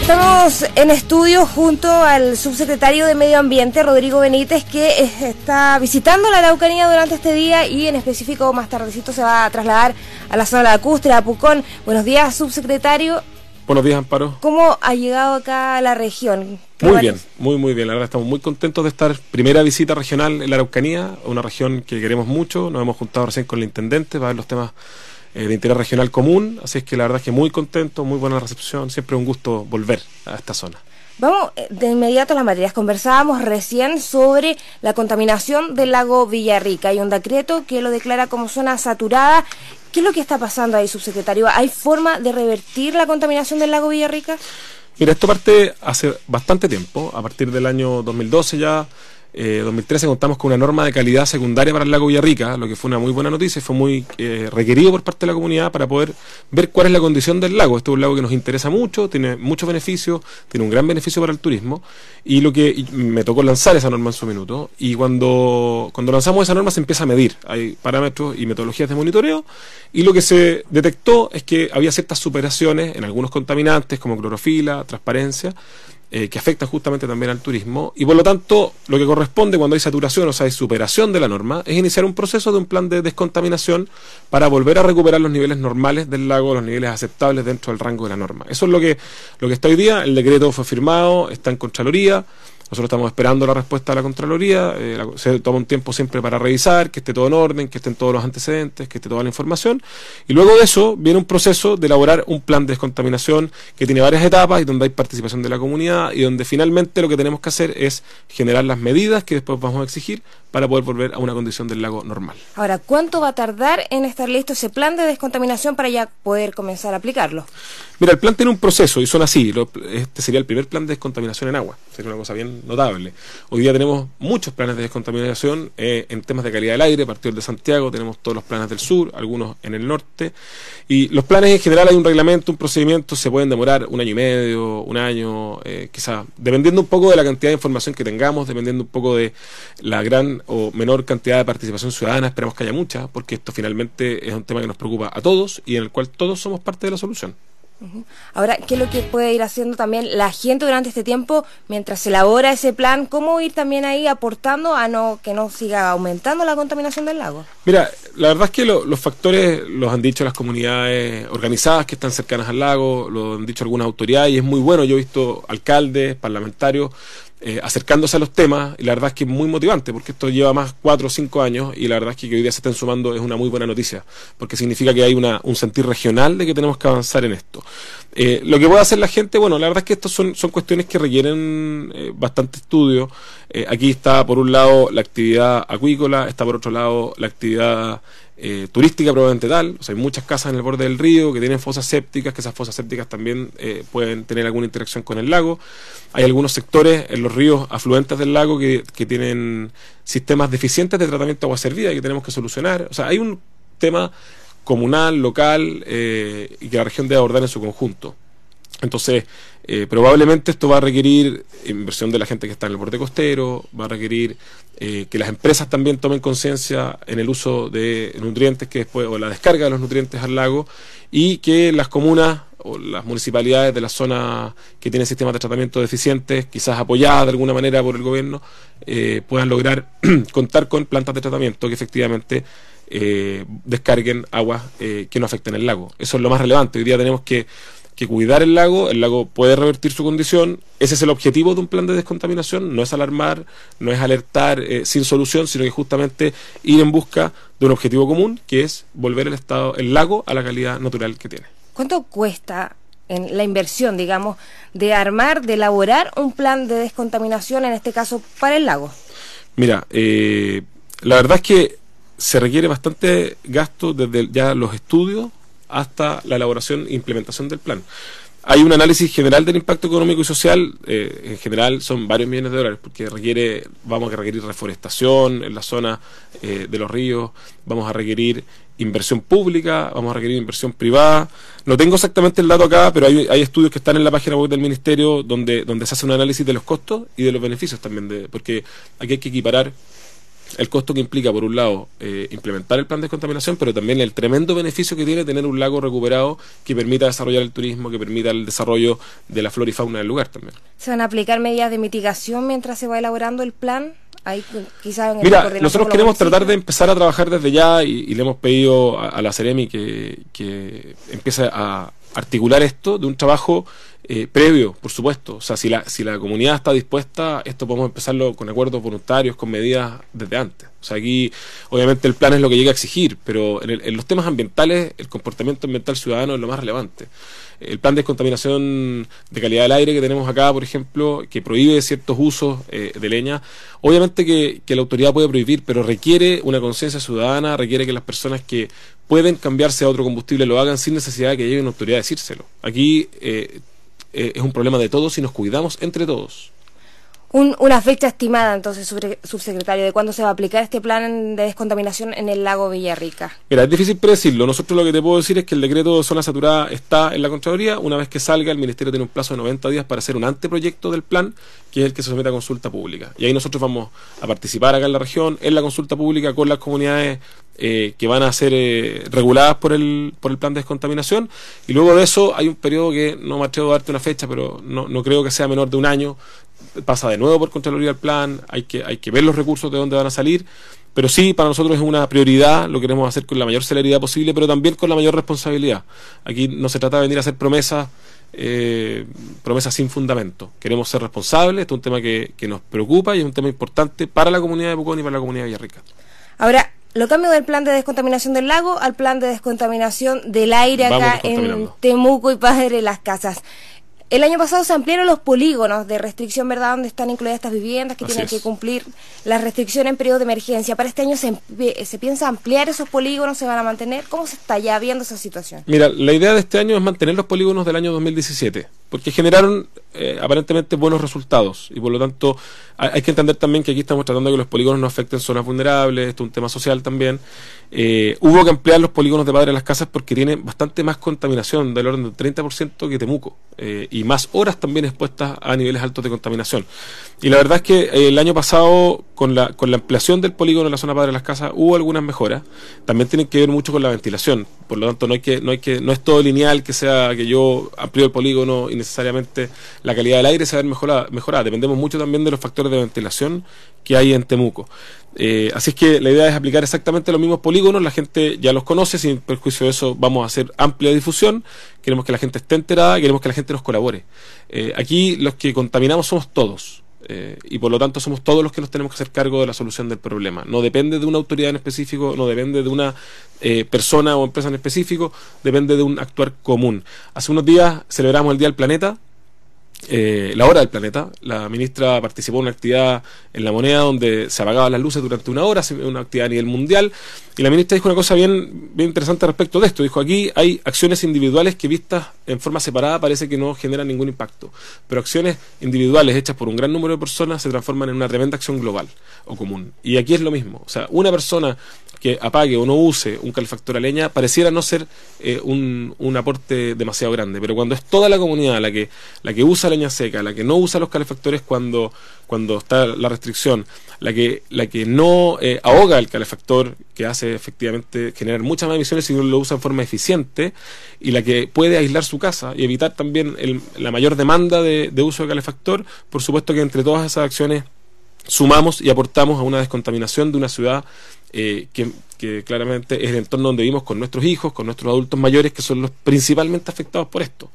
Estamos en estudio junto al subsecretario de Medio Ambiente, Rodrigo Benítez, que está visitando la Araucanía durante este día y en específico más tardecito se va a trasladar a la zona lacustre, a Pucón. Buenos días, subsecretario. Buenos días, Amparo. ¿Cómo ha llegado acá a la región? Muy bien, muy bien. La verdad estamos muy contentos de estar. Primera visita regional en la Araucanía, una región que queremos mucho. Nos hemos juntado recién con el intendente para ver los temas de interés regional común, así es que la verdad es que muy contento, muy buena recepción, siempre un gusto volver a esta zona. Vamos de inmediato a las materias. Conversábamos recién sobre la contaminación del lago Villarrica. Hay un decreto que lo declara como zona saturada. ¿Qué es lo que está pasando ahí, subsecretario? ¿Hay forma de revertir la contaminación del lago Villarrica? Mira, esto parte hace bastante tiempo, a partir del año 2012 ya. 2013 contamos con una norma de calidad secundaria para el lago Villarrica, lo que fue una muy buena noticia y fue muy requerido por parte de la comunidad para poder ver cuál es la condición del lago. Este es un lago que nos interesa mucho, tiene muchos beneficios, tiene un gran beneficio para el turismo y me tocó lanzar esa norma en su minuto y cuando lanzamos esa norma se empieza a medir, hay parámetros y metodologías de monitoreo y lo que se detectó es que había ciertas superaciones en algunos contaminantes como clorofila, transparencia, que afectan justamente también al turismo y por lo tanto lo que corresponde cuando hay saturación, o sea, hay superación de la norma, es iniciar un proceso de un plan de descontaminación para volver a recuperar los niveles normales del lago, los niveles aceptables dentro del rango de la norma. Eso es lo que está hoy día. El decreto fue firmado, está en Contraloría. Nosotros estamos esperando la respuesta de la Contraloría, se toma un tiempo siempre para revisar, que esté todo en orden, que estén todos los antecedentes, que esté toda la información, y luego de eso viene un proceso de elaborar un plan de descontaminación que tiene varias etapas y donde hay participación de la comunidad y donde finalmente lo que tenemos que hacer es generar las medidas que después vamos a exigir para poder volver a una condición del lago normal. Ahora, ¿cuánto va a tardar en estar listo ese plan de descontaminación para ya poder comenzar a aplicarlo? Mira, el plan tiene un proceso y son así. Este sería el primer plan de descontaminación en agua. Sería una cosa bien notable. Hoy día tenemos muchos planes de descontaminación en temas de calidad del aire. A partir de Santiago tenemos todos los planes del sur, algunos en el norte. Y los planes en general hay un reglamento, un procedimiento, se pueden demorar 1 año y medio, 1 año, quizás, dependiendo un poco de la cantidad de información que tengamos, dependiendo un poco de la gran o menor cantidad de participación ciudadana. Esperamos que haya mucha, porque esto finalmente es un tema que nos preocupa a todos y en el cual todos somos parte de la solución. Ahora, ¿qué es lo que puede ir haciendo también la gente durante este tiempo mientras se elabora ese plan? ¿Cómo ir también ahí aportando a que no siga aumentando la contaminación del lago? Mira, la verdad es que los factores los han dicho las comunidades organizadas que están cercanas al lago, lo han dicho algunas autoridades y es muy bueno. Yo he visto alcaldes, parlamentarios acercándose a los temas y la verdad es que es muy motivante porque esto lleva más 4 o 5 años y la verdad es que hoy día se estén sumando es una muy buena noticia porque significa que hay un sentir regional de que tenemos que avanzar en esto. Lo que puede hacer la gente, bueno, la verdad es que estos son cuestiones que requieren bastante estudio. Aquí está por un lado la actividad acuícola, está por otro lado la actividad turística probablemente tal, o sea, hay muchas casas en el borde del río que tienen fosas sépticas, que esas fosas sépticas también pueden tener alguna interacción con el lago. Hay algunos sectores en los ríos afluentes del lago que tienen sistemas deficientes de tratamiento de agua servida y que tenemos que solucionar. O sea, hay un tema comunal, local y que la región debe abordar en su conjunto. Entonces, probablemente esto va a requerir inversión de la gente que está en el borde costero, va a requerir que las empresas también tomen conciencia en el uso de nutrientes o la descarga de los nutrientes al lago y que las comunas o las municipalidades de las zonas que tienen sistemas de tratamiento deficientes, quizás apoyadas de alguna manera por el gobierno, puedan lograr contar con plantas de tratamiento que efectivamente descarguen aguas que no afecten el lago. Eso es lo más relevante. Hoy día tenemos que cuidar el lago puede revertir su condición, ese es el objetivo de un plan de descontaminación, no es alarmar, no es alertar sin solución, sino que justamente ir en busca de un objetivo común, que es volver el lago a la calidad natural que tiene. ¿Cuánto cuesta en la inversión, digamos, de elaborar un plan de descontaminación, en este caso para el lago? Mira, la verdad es que se requiere bastante gasto desde ya los estudios hasta la elaboración e implementación del plan. Hay un análisis general del impacto económico y social, en general son varios millones de dólares, porque vamos a requerir reforestación en la zona de los ríos, vamos a requerir inversión pública, vamos a requerir inversión privada. No tengo exactamente el dato acá, pero hay estudios que están en la página web del Ministerio donde se hace un análisis de los costos y de los beneficios también, porque aquí hay que equiparar el costo que implica, por un lado, implementar el plan de descontaminación, pero también el tremendo beneficio que tiene tener un lago recuperado que permita desarrollar el turismo, que permita el desarrollo de la flora y fauna del lugar también. ¿Se van a aplicar medidas de mitigación mientras se va elaborando el plan? Mira, nosotros queremos tratar de empezar a trabajar desde ya y le hemos pedido a la Seremi que empiece a articular esto de un trabajo previo, por supuesto. O sea, si la comunidad está dispuesta, esto podemos empezarlo con acuerdos voluntarios, con medidas desde antes. O sea, aquí obviamente el plan es lo que llega a exigir, pero en los temas ambientales el comportamiento ambiental ciudadano es lo más relevante. El plan de descontaminación de calidad del aire que tenemos acá, por ejemplo, que prohíbe ciertos usos de leña, obviamente que la autoridad puede prohibir, pero requiere una conciencia ciudadana, requiere que las personas que pueden cambiarse a otro combustible lo hagan sin necesidad de que llegue una autoridad a decírselo. Aquí es un problema de todos y nos cuidamos entre todos. Una fecha estimada, entonces, subsecretario, de cuándo se va a aplicar este plan de descontaminación en el lago Villarrica. Mira, es difícil predecirlo. Nosotros lo que te puedo decir es que el decreto de zona saturada está en la Contraloría. Una vez que salga, el Ministerio tiene un plazo de 90 días para hacer un anteproyecto del plan, que es el que se somete a consulta pública. Y ahí nosotros vamos a participar acá en la región, en la consulta pública, con las comunidades que van a ser reguladas por el plan de descontaminación. Y luego de eso hay un periodo que no me atrevo a darte una fecha, pero no creo que sea menor de un año. Pasa de nuevo por Contraloría el plan, hay que ver los recursos de dónde van a salir, pero sí, para nosotros es una prioridad, lo queremos hacer con la mayor celeridad posible, pero también con la mayor responsabilidad. Aquí no se trata de venir a hacer promesas sin fundamento. Queremos ser responsables, esto es un tema que nos preocupa y es un tema importante para la comunidad de Pucón y para la comunidad de Villarrica. Ahora, lo cambio del plan de descontaminación del lago al plan de descontaminación del aire acá en Temuco y Padre Las Casas. El año pasado se ampliaron los polígonos de restricción, ¿verdad?, donde están incluidas estas viviendas que tienen que cumplir las restricciones en periodo de emergencia. ¿Para este año se piensa ampliar esos polígonos? ¿Se van a mantener? ¿Cómo se está ya viendo esa situación? Mira, la idea de este año es mantener los polígonos del año 2017, porque generaron aparentemente buenos resultados, y por lo tanto hay que entender también que aquí estamos tratando de que los polígonos no afecten zonas vulnerables. Esto es un tema social también. Hubo que ampliar los polígonos de Padre Las Casas porque tienen bastante más contaminación, del orden del 30% que Temuco, y más horas también expuestas a niveles altos de contaminación. Y la verdad es que el año pasado, con la ampliación del polígono en la zona Padre Las Casas, hubo algunas mejoras. También tienen que ver mucho con la ventilación. Por lo tanto, no es todo lineal, que yo amplío el polígono y necesariamente la calidad del aire se va a ver mejorada. Dependemos mucho también de los factores de ventilación que hay en Temuco. Así es que la idea es aplicar exactamente los mismos polígonos. La gente ya los conoce, sin perjuicio de eso vamos a hacer amplia difusión. Queremos que la gente esté enterada, queremos que la gente nos colabore. Aquí los que contaminamos somos todos, y por lo tanto somos todos los que nos tenemos que hacer cargo de la solución del problema. No depende de una autoridad en específico, no depende de una persona o empresa en específico, depende de un actuar común. Hace unos días celebramos el Día del Planeta, la hora del planeta. La ministra participó en una actividad en La Moneda donde se apagaban las luces durante una hora, una actividad a nivel mundial, y la ministra dijo una cosa bien interesante respecto de esto. Dijo: aquí hay acciones individuales que vistas en forma separada parece que no generan ningún impacto, pero acciones individuales hechas por un gran número de personas se transforman en una tremenda acción global o común. Y aquí es lo mismo. O sea, una persona que apague o no use un calefactor a leña pareciera no ser un aporte demasiado grande, pero cuando es toda la comunidad la que usa leña seca, la que no usa los calefactores cuando está la restricción, la que no ahoga el calefactor, que hace efectivamente generar muchas más emisiones si uno lo usa en forma eficiente, y la que puede aislar su casa y evitar también la mayor demanda de uso de calefactor, por supuesto que entre todas esas acciones sumamos y aportamos a una descontaminación de una ciudad que claramente es el entorno donde vivimos con nuestros hijos, con nuestros adultos mayores, que son los principalmente afectados por esto.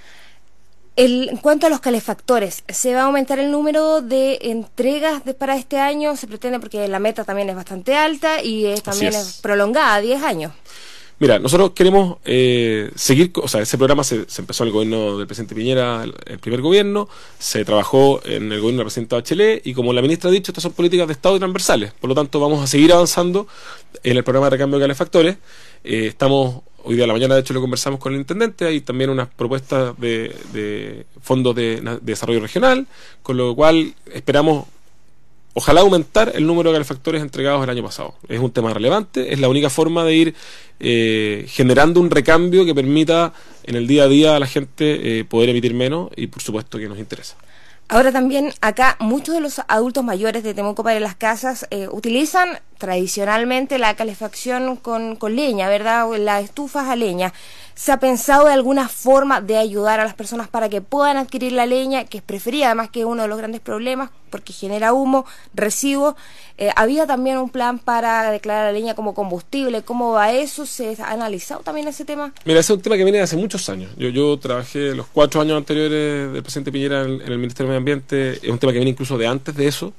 En cuanto a los calefactores, ¿se va a aumentar el número de entregas para este año? Se pretende, porque la meta también es bastante alta y también es prolongada, 10 años. Mira, nosotros queremos seguir, o sea, ese programa se empezó en el gobierno del presidente Piñera, el primer gobierno, se trabajó en el gobierno del presidente Bachelet, y como la ministra ha dicho, estas son políticas de Estado transversales. Por lo tanto, vamos a seguir avanzando en el programa de recambio de calefactores. Hoy día a la mañana, de hecho, lo conversamos con el intendente. Hay también unas propuestas de fondos de desarrollo regional, con lo cual esperamos, ojalá, aumentar el número de calefactores entregados el año pasado. Es un tema relevante, es la única forma de ir generando un recambio que permita en el día a día a la gente poder emitir menos, y por supuesto que nos interesa. Ahora también acá muchos de los adultos mayores de Temuco para las casas utilizan tradicionalmente la calefacción con leña, ¿verdad? O las estufas a leña. ¿Se ha pensado de alguna forma de ayudar a las personas para que puedan adquirir la leña, que es preferida, además que es uno de los grandes problemas porque genera humo, residuos? ¿Había también un plan para declarar la leña como combustible? ¿Cómo va eso? ¿Se ha analizado también ese tema? Mira, ese es un tema que viene de hace muchos años. Yo trabajé los 4 años anteriores del presidente Piñera en el Ministerio de Medio Ambiente. Es un tema que viene incluso de antes de eso.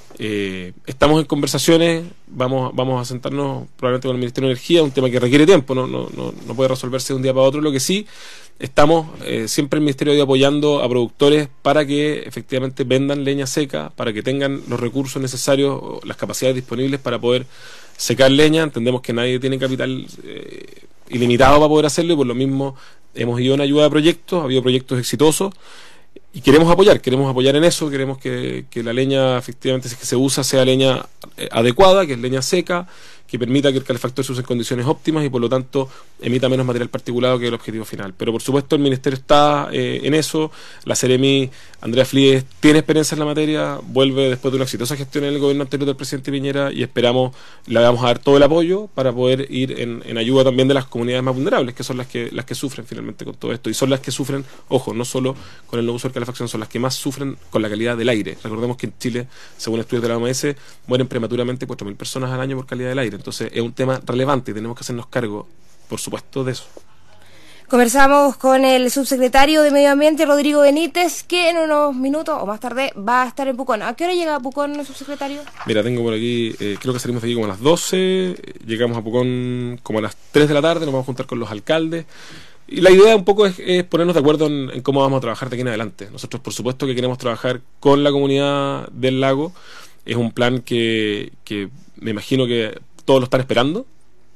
Estamos en conversaciones, vamos a sentarnos probablemente con el Ministerio de Energía, un tema que requiere tiempo, no puede resolverse de un día para otro. Lo que sí, estamos siempre el Ministerio de apoyando a productores para que efectivamente vendan leña seca, para que tengan los recursos necesarios, las capacidades disponibles para poder secar leña. Entendemos que nadie tiene capital ilimitado para poder hacerlo y por lo mismo hemos ido en ayuda de proyectos, ha habido proyectos exitosos. Y queremos apoyar en eso, queremos que la leña, efectivamente, si es que se usa, sea leña adecuada, que es leña seca, que permita que el calefactor se use en condiciones óptimas y por lo tanto emita menos material particulado, que es el objetivo final. Pero por supuesto el Ministerio está en eso, la Seremi Andrea Flies tiene experiencia en la materia, vuelve después de una exitosa gestión en el gobierno anterior del presidente Piñera y esperamos, le vamos a dar todo el apoyo para poder ir en ayuda también de las comunidades más vulnerables, que son las que sufren finalmente con todo esto, y son las que sufren, ojo, no solo con el no uso de calefacción, son las que más sufren con la calidad del aire. Recordemos que en Chile, según estudios de la OMS, mueren prematuramente 4.000 personas al año por calidad del aire. Entonces es un tema relevante y tenemos que hacernos cargo, por supuesto, de eso. Conversamos con el subsecretario de Medio Ambiente, Rodrigo Benítez, que en unos minutos o más tarde va a estar en Pucón. ¿A qué hora llega a Pucón, subsecretario? Mira, tengo por aquí, creo que salimos de aquí como a las 12, llegamos a Pucón como a las 3 de la tarde, nos vamos a juntar con los alcaldes. Y la idea un poco es ponernos de acuerdo en cómo vamos a trabajar de aquí en adelante. Nosotros, por supuesto, que queremos trabajar con la comunidad del lago. Es un plan que me imagino que todos lo están esperando.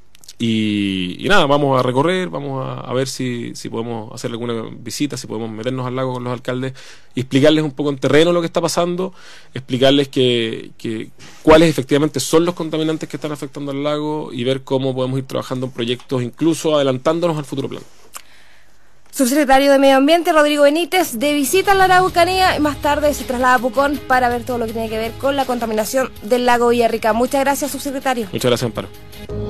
Y nada, vamos a recorrer, vamos a ver si podemos hacer alguna visita, si podemos meternos al lago con los alcaldes y explicarles un poco en terreno lo que está pasando, explicarles cuáles efectivamente son los contaminantes que están afectando al lago y ver cómo podemos ir trabajando en proyectos, incluso adelantándonos al futuro plan. Subsecretario de Medio Ambiente, Rodrigo Benítez, de visita a la Araucanía y más tarde se traslada a Pucón para ver todo lo que tiene que ver con la contaminación del lago Villarrica. Muchas gracias, subsecretario. Muchas gracias, Amparo.